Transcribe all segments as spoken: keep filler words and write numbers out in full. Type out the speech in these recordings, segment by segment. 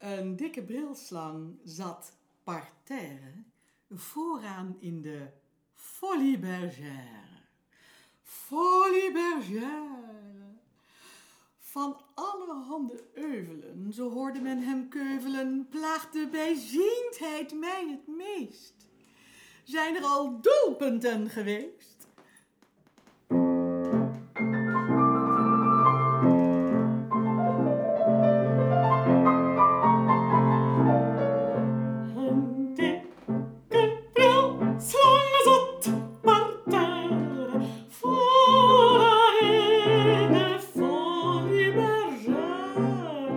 Een dikke brilslang zat parterre vooraan in de Folie Bergère. Folie Bergère. Van allerhande euvelen, zo hoorde men hem keuvelen, plaagt de bijziendheid mij het meest. Zijn er al doelpunten geweest? Een dikke brilslang zat parterre vooraan in de Folie Bergère.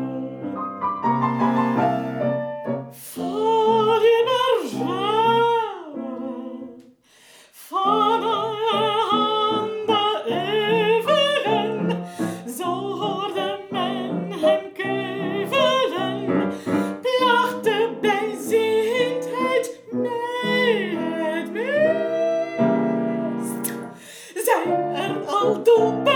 Folie Bergère. Van allerhande euvelen, zo hoorde men hem keuvelen, plaagt de bijziendheid mij het meest. Zijn er al doelpunten